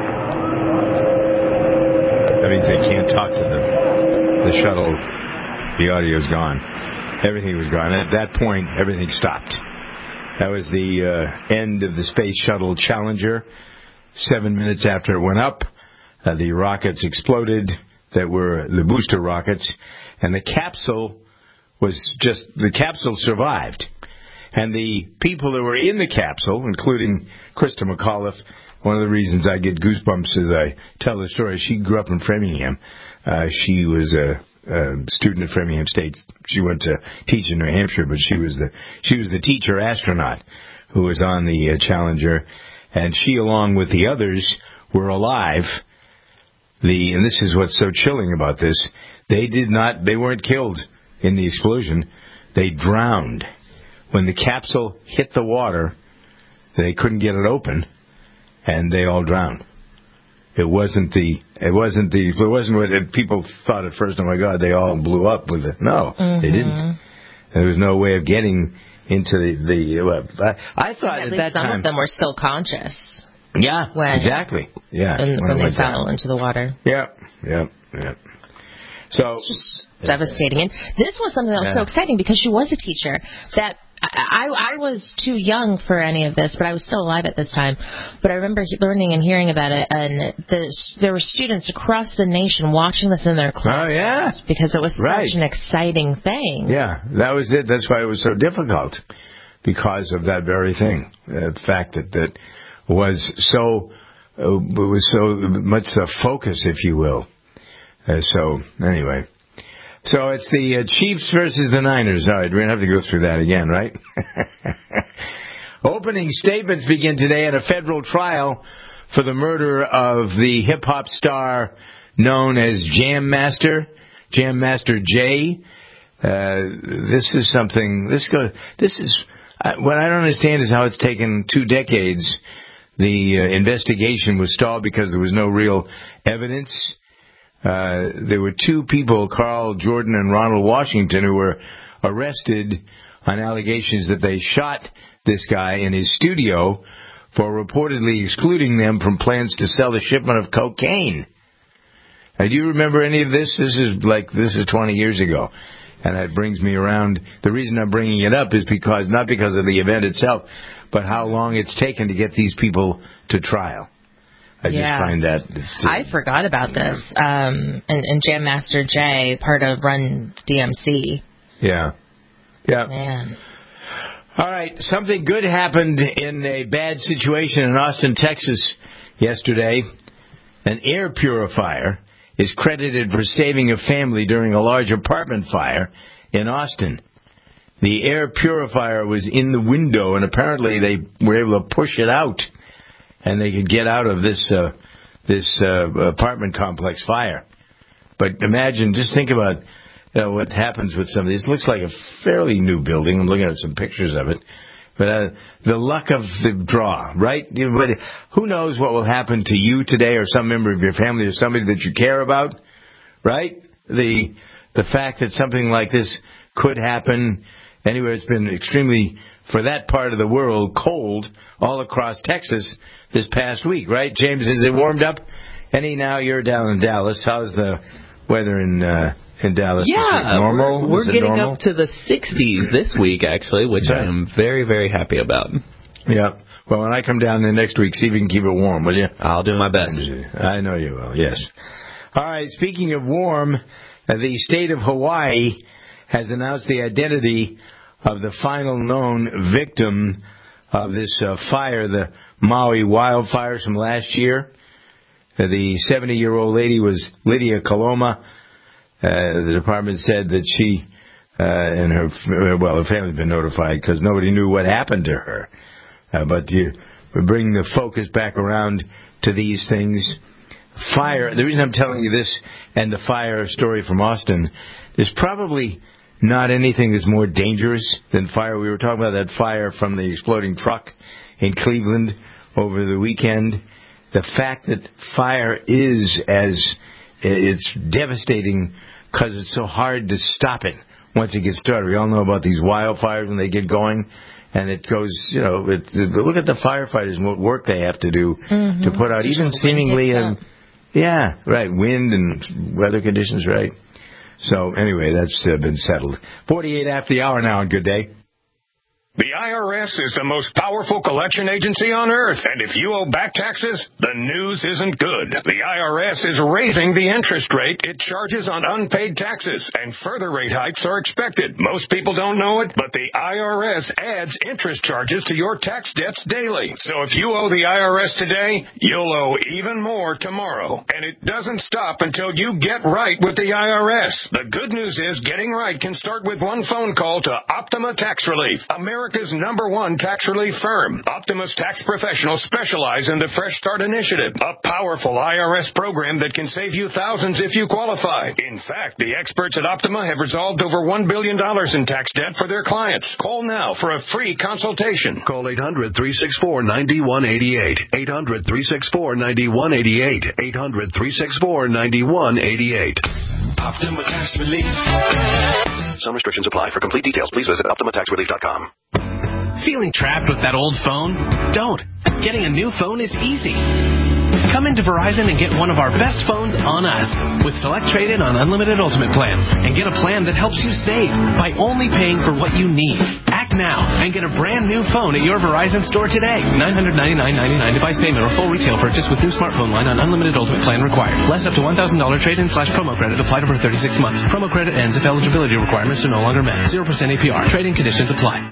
That means they can't talk to the the shuttle. The audio's gone. Everything was gone. At that point, everything stopped. That was the uh, end of the Space Shuttle Challenger. Seven minutes after it went up, uh, the rockets exploded that were the booster rockets, and the capsule was just, the capsule survived. And the people that were in the capsule, including Krista McAuliffe, one of the reasons I get goosebumps as I tell the story, she grew up in Framingham. Uh, she was a, a student at Framingham State. She went to teach in New Hampshire, but she was the she was the teacher astronaut who was on the uh, Challenger, and she, along with the others, were alive. The and this is what's so chilling about this: they did not, they weren't killed in the explosion. They drowned. When the capsule hit the water, they couldn't get it open, and they all drowned. It wasn't the, it wasn't the, it wasn't what it, people thought at first. Oh my God, they all blew up with it. No, mm-hmm. They didn't. There was no way of getting into the. the uh, I, I thought at, at least that some time of them were still conscious. Yeah, when, exactly. Yeah, when, when they fell down. into the water. Yeah, yeah, yeah. So it's just devastating. And this was something that was yeah. so exciting because she was a teacher that. I, I was too young for any of this, but I was still alive at this time. But I remember learning and hearing about it, and the, there were students across the nation watching this in their classrooms oh, yeah. because it was right. such an exciting thing. Yeah, that was it. That's why it was so difficult, because of that very thing. The fact that that was so, uh, it was so much the focus, if you will. Uh, so, anyway. So it's the uh, Chiefs versus the Niners. All right, we're going to have to go through that again, right? Opening statements begin today at a federal trial for the murder of the hip-hop star known as Jam Master, Jam Master Jay. Uh, this is something, this goes, this is, uh, what I don't understand is how it's taken two decades. The uh, investigation was stalled because there was no real evidence. Uh, there were two people, Carl Jordan and Ronald Washington, who were arrested on allegations that they shot this guy in his studio for reportedly excluding them from plans to sell a shipment of cocaine. Now, do you remember any of this? This is like, this is twenty years ago. And that brings me around. The reason I'm bringing it up is because, not because of the event itself, but how long it's taken to get these people to trial. I just Yeah. find that. I forgot about this. Um, and, and Jam Master Jay, part of Run D M C. Yeah. Yeah. Man. All right. Something good happened in a bad situation in Austin, Texas yesterday. An air purifier is credited for saving a family during a large apartment fire in Austin. The air purifier was in the window, and apparently they were able to push it out, and they could get out of this uh, this uh, apartment complex fire. But imagine, just think about you know, what happens with some of these. It looks like a fairly new building. I'm looking at some pictures of it. But uh, the luck of the draw, right? But who knows what will happen to you today or some member of your family or somebody that you care about, right? The the fact that something like this could happen anywhere. It's been extremely, for that part of the world, cold all across Texas this past week, right? James, is it warmed up any now? You're down in Dallas. How's the weather in uh, in Dallas yeah, this week? Normal? We're, we're getting normal? up to the sixties this week, actually, which yeah. I am very, very happy about. Yeah. Well, when I come down there next week, see if you can keep it warm, will you? I'll do my best. I know you will, yes. All right, speaking of warm, uh, the state of Hawaii has announced the identity of the final known victim of this uh, fire, the Maui wildfires from last year. Uh, the seventy-year-old lady was Lydia Coloma. Uh, the department said that she uh, and her, well, her family had been notified because nobody knew what happened to her. Uh, but you bring the focus back around to these things. Fire, the reason I'm telling you this and the fire story from Austin, there's probably not anything that's more dangerous than fire. We were talking about that fire from the exploding truck in Cleveland over the weekend. The fact that fire is as, it's devastating because it's so hard to stop it once it gets started. We all know about these wildfires when they get going. And it goes, you know, it, look at the firefighters and what work they have to do mm-hmm. to put out, even seemingly, um, yeah, right, wind and weather conditions, right. So, anyway, that's uh, been settled. forty-eight after the hour now, and good day. The I R S is the most powerful collection agency on earth, and if you owe back taxes, the news isn't good. The I R S is raising the interest rate it charges on unpaid taxes, and further rate hikes are expected. Most people don't know it, but the I R S adds interest charges to your tax debts daily. So if you owe the I R S today, you'll owe even more tomorrow. And it doesn't stop until you get right with the I R S. The good news is getting right can start with one phone call to Optima Tax Relief, America's number one tax relief firm. Optima's tax professionals specialize in the Fresh Start Initiative, a powerful I R S program that can save you thousands if you qualify. In fact, the experts at Optima have resolved over one billion dollars in tax debt for their clients. Call now for a free consultation. Call eight hundred, three six four, nine one eight eight. eight hundred, three six four, nine one eight eight. eight hundred, three six four, nine one eight eight. Optima Tax Relief. Some restrictions apply. For complete details, please visit Optima Tax Relief dot com. Feeling trapped with that old phone? Don't. Getting a new phone is easy. Come into Verizon and get one of our best phones on us with Select Trade-In on Unlimited Ultimate Plan and get a plan that helps you save by only paying for what you need. Act now and get a brand new phone at your Verizon store today. nine hundred ninety-nine dollars and ninety-nine cents device payment or full retail purchase with new smartphone line on Unlimited Ultimate Plan required. Less up to one thousand dollars trade-in slash promo credit applied over thirty-six months. Promo credit ends if eligibility requirements are no longer met. zero percent A P R. Trade-in conditions apply.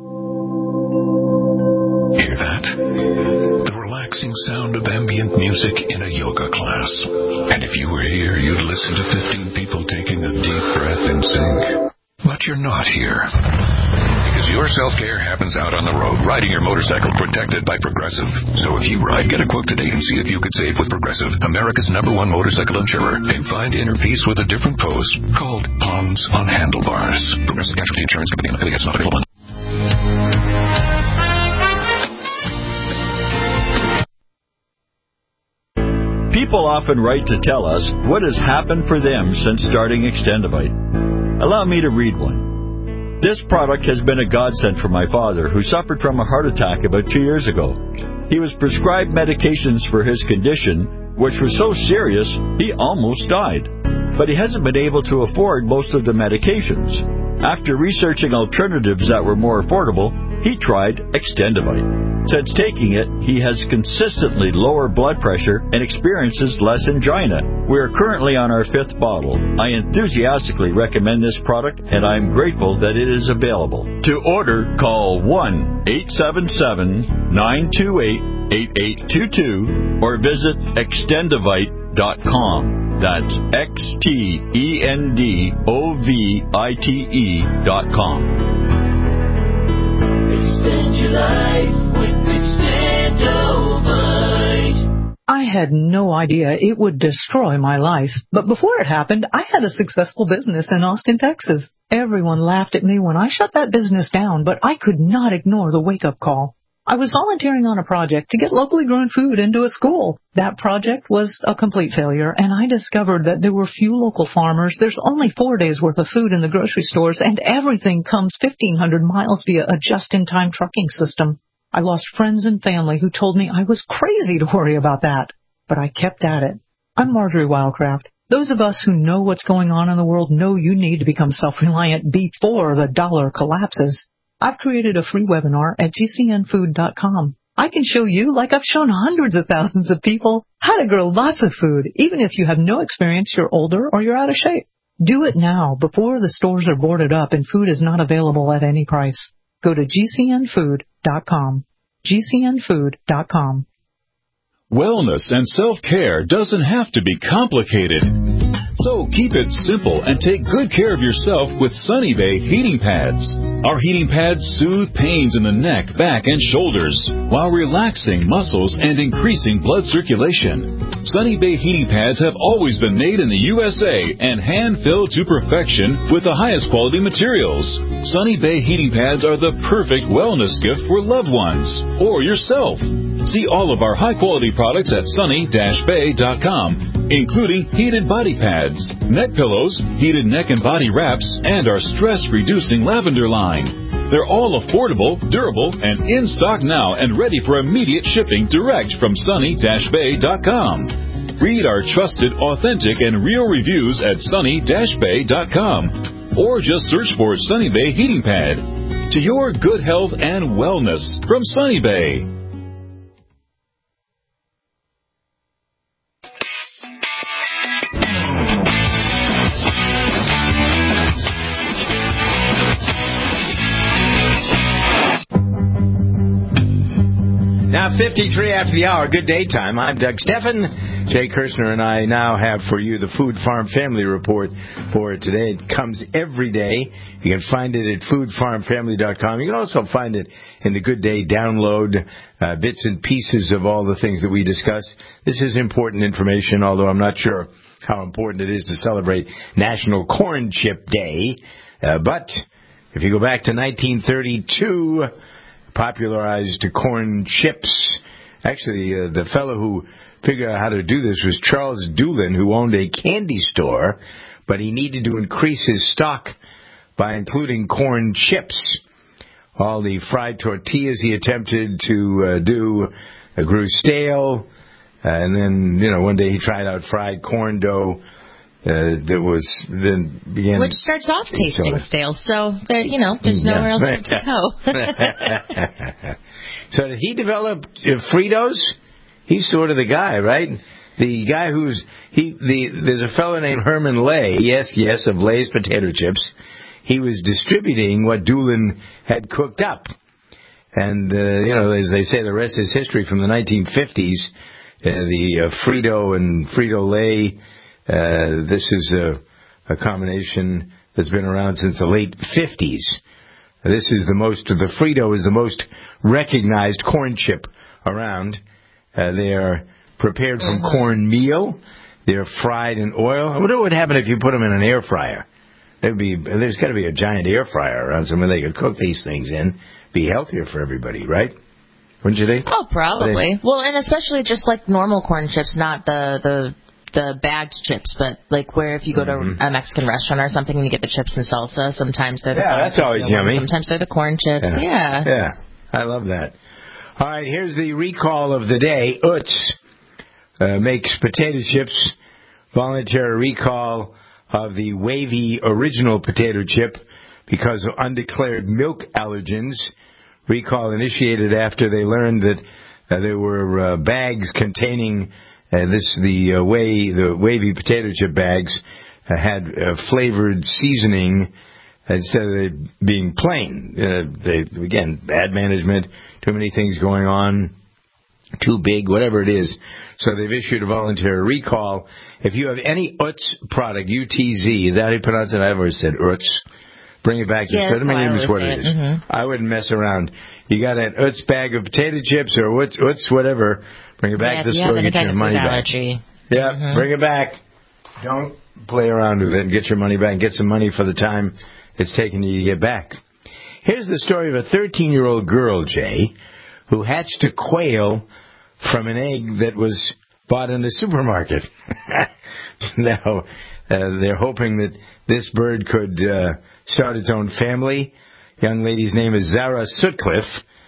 Hear that? The relaxing sound of ambient music in a yoga class. And if you were here, you'd listen to fifteen people taking a deep breath in sync. But you're not here. Because your self-care happens out on the road, riding your motorcycle protected by Progressive. So if you ride, get a quote today and see if you could save with Progressive, America's number one motorcycle insurer. And find inner peace with a different pose called Palms on Handlebars. Progressive Casualty Insurance Company and affiliates not available. People often write to tell us what has happened for them since starting Extendivite. Allow me to read one. This product has been a godsend for my father, who suffered from a heart attack about two years ago. He was prescribed medications for his condition, which was so serious he almost died. But he hasn't been able to afford most of the medications. After researching alternatives that were more affordable, He tried Extendivite. Since taking it, he has consistently lower blood pressure and experiences less angina. We are currently on our fifth bottle. I enthusiastically recommend this product, and I am grateful that it is available. To order, call one eight seven seven, nine two eight, eight eight two two or visit extendivite dot com. That's X T E N D O V I T E dot com. Extend your life with Extendovite. I had no idea it would destroy my life, but before it happened, I had a successful business in Austin, Texas. Everyone laughed at me when I shut that business down, but I could not ignore the wake-up call. I was volunteering on a project to get locally grown food into a school. That project was a complete failure, and I discovered that there were few local farmers. There's only four days' worth of food in the grocery stores, and everything comes fifteen hundred miles via a just-in-time trucking system. I lost friends and family who told me I was crazy to worry about that, but I kept at it. I'm Marjorie Wildcraft. Those of us who know what's going on in the world know you need to become self-reliant before the dollar collapses. I've created a free webinar at G C N food dot com. I can show you, like I've shown hundreds of thousands of people, how to grow lots of food, even if you have no experience, you're older, or you're out of shape. Do it now, before the stores are boarded up and food is not available at any price. Go to G C N food dot com. G C N food dot com. Wellness and self-care doesn't have to be complicated. So keep it simple and take good care of yourself with Sunny Bay heating pads. Our heating pads soothe pains in the neck, back, and shoulders while relaxing muscles and increasing blood circulation. Sunny Bay heating pads have always been made in the U S A and hand-filled to perfection with the highest quality materials. Sunny Bay heating pads are the perfect wellness gift for loved ones or yourself. See all of our high-quality products at sunny dash bay dot com, including heated body pads, neck pillows, heated neck and body wraps, and our stress-reducing lavender line. They're all affordable, durable, and in stock now and ready for immediate shipping direct from sunny dash bay dot com. Read our trusted, authentic, and real reviews at sunny dash bay dot com or just search for Sunny Bay Heating Pad. To your good health and wellness from Sunny Bay. Now, fifty-three after the hour. Good daytime. I'm Doug Steffen. Jay Kirshner and I now have for you the Food Farm Family Report for today. It comes every day. You can find it at food farm family dot com. You can also find it in the Good Day download, uh, bits and pieces of all the things that we discuss. This is important information, although I'm not sure how important it is to celebrate National Corn Chip Day. Uh, but if you go back to nineteen thirty-two... popularized corn chips. Actually, uh, the fellow who figured out how to do this was Charles Doolin, who owned a candy store, but he needed to increase his stock by including corn chips. All the fried tortillas he attempted to uh, do uh, grew stale, uh, and then, you know, one day he tried out fried corn dough. Uh, that was then began which starts off tasting stale, so there, you know, there's nowhere else to go. So did he develop uh, Fritos? He's sort of the guy, right? The guy who's he. The there's a fellow named Herman Lay. Yes, yes, of Lay's potato chips. He was distributing what Doolin had cooked up, and uh, you know, as they say, the rest is history. From the nineteen fifties, uh, the uh, Frito and Frito-Lay. Uh, this is a, a combination that's been around since the late fifties. This is the most, the Frito is the most recognized corn chip around. Uh, they are prepared from mm-hmm. corn meal. They're fried in oil. I wonder what would happen if you put them in an air fryer. There'd be, there's got to be a giant air fryer around somewhere they could cook these things in. Be healthier for everybody, right? Wouldn't you think? Oh, probably. They, well, and especially just like normal corn chips, not the the. the bagged chips, but like where if you go to mm-hmm. a Mexican restaurant or something and you get the chips and salsa, sometimes they're the yeah, corn that's chips, always yummy. Sometimes they're the corn chips. Yeah. yeah, yeah, I love that. All right, here's the recall of the day. Utz uh, makes potato chips. Voluntary recall of the Wavy original potato chip because of undeclared milk allergens. recall initiated after they learned that uh, there were uh, bags containing uh, this the uh, way the wavy potato chip bags uh, had uh, flavored seasoning instead of it being plain. Uh, they again bad management, too many things going on, too big, whatever it is. So they've issued a voluntary recall. If you have any Utz product, U T Z, is that how you pronounce it? I've always said Utz. Bring it back. Yeah, Just that's name how is what it is. Mm-hmm. I wouldn't mess around. You got an Utz bag of potato chips or Utz, Utz whatever. Bring it back yeah, to the you store have and get your money back. allergy. Yeah, mm-hmm. Bring it back. Don't play around with it and get your money back. Get some money for the time it's taken you to get back. Here's the story of a thirteen-year-old girl, Jay, who hatched a quail from an egg that was bought in the supermarket. Now, uh, they're hoping that this bird could uh, start its own family. Young lady's name is Zara Sutcliffe.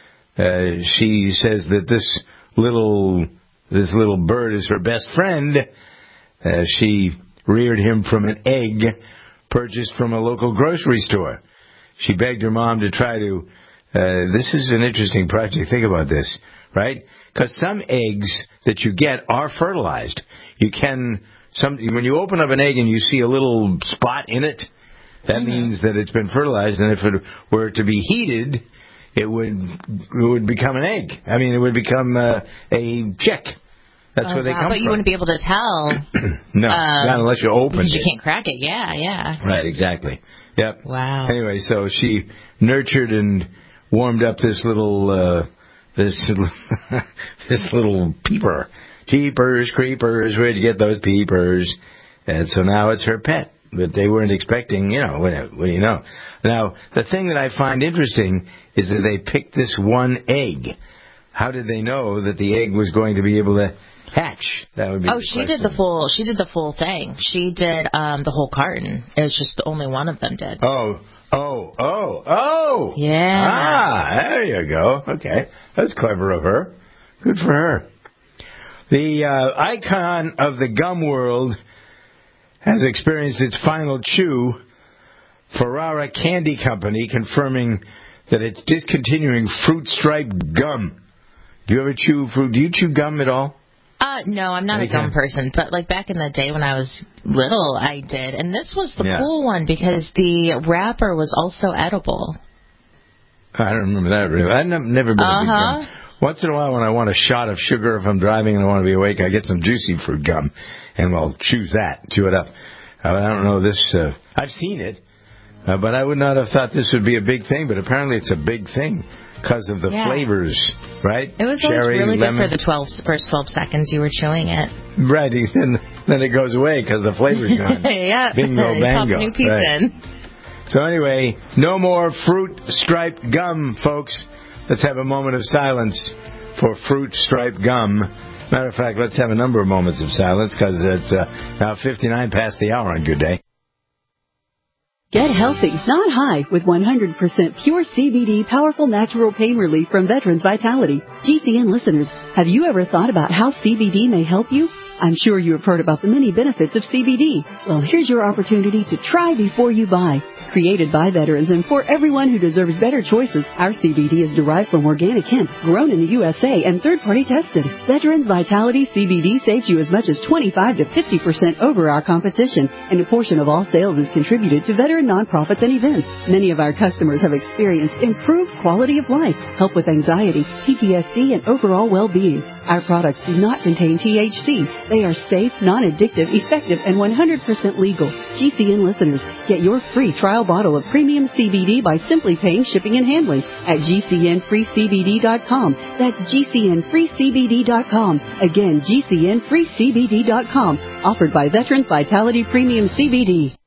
Uh, she says that this little this little bird is her best friend. Uh, she reared him from an egg purchased from a local grocery store. She begged her mom to try to... Uh, this is an interesting project. Think about this, right? Because some eggs that you get are fertilized. You can... some when you open up an egg and you see a little spot in it, that mm-hmm. means that it's been fertilized. And if it were to be heated, it would it would become an egg. I mean, it would become uh, a chick. That's oh, where they wow. come but from. But you wouldn't be able to tell. no, um, not unless you open because it. you can't crack it. Yeah, yeah. Right, exactly. Yep. Wow. Anyway, so she nurtured and warmed up this little uh, this this little peeper. Jeepers, creepers, where'd you get those peepers? And so now it's her pet. But they weren't expecting, you know, what, what do you know? Now, the thing that I find interesting is that they picked this one egg. How did they know that the egg was going to be able to hatch? That would be. Oh, the she question. did the full. She did the full thing. She did um, the whole carton. It was just the only one of them did. Oh, oh, oh, oh. Yeah. Ah, there you go. Okay, that's clever of her. Good for her. The uh, icon of the gum world has experienced its final chew. Ferrara Candy Company confirming that it's discontinuing fruit-striped gum. Do you ever chew fruit? Do you chew gum at all? Uh, no, I'm not Anytime. a gum person, but like back in the day when I was little, I did. And this was the Yeah. cool one because the wrapper was also edible. I don't remember that really. I've never been uh-huh. a big gum. Once in a while when I want a shot of sugar if I'm driving and I want to be awake, I get some juicy fruit gum, and I'll choose that, chew it up. Uh, I don't know this. Uh, I've seen it, uh, but I would not have thought this would be a big thing, but apparently it's a big thing because of the yeah. flavors, right? It was Cherry, always really lemon. good for the twelve, first twelve seconds you were chewing it. Right, and then it goes away because the flavor's gone. yeah, Bingo, you bango. pop a new piece right. in. So anyway, no more fruit-striped gum, folks. Let's have a moment of silence for fruit-striped gum. Matter of fact, let's have a number of moments of silence because it's uh, now fifty-nine past the hour on Good Day. Get healthy, not high, with one hundred percent pure C B D powerful natural pain relief from Veterans Vitality. G C N listeners, have you ever thought about how C B D may help you? I'm sure you have heard about the many benefits of C B D. Well, here's your opportunity to try before you buy. Created by veterans and for everyone who deserves better choices, our C B D is derived from organic hemp, grown in the U S A and third-party tested. Veterans Vitality C B D saves you as much as twenty-five to fifty percent over our competition, and a portion of all sales is contributed to veteran nonprofits and events. Many of our customers have experienced improved quality of life, help with anxiety, P T S D, and overall well-being. Our products do not contain T H C. They are safe, non-addictive, effective, and one hundred percent legal. G C N listeners, get your free trial bottle of premium C B D by simply paying shipping and handling at G C N free C B D dot com. That's G C N free C B D dot com. Again, G C N free C B D dot com. Offered by Veterans Vitality Premium C B D.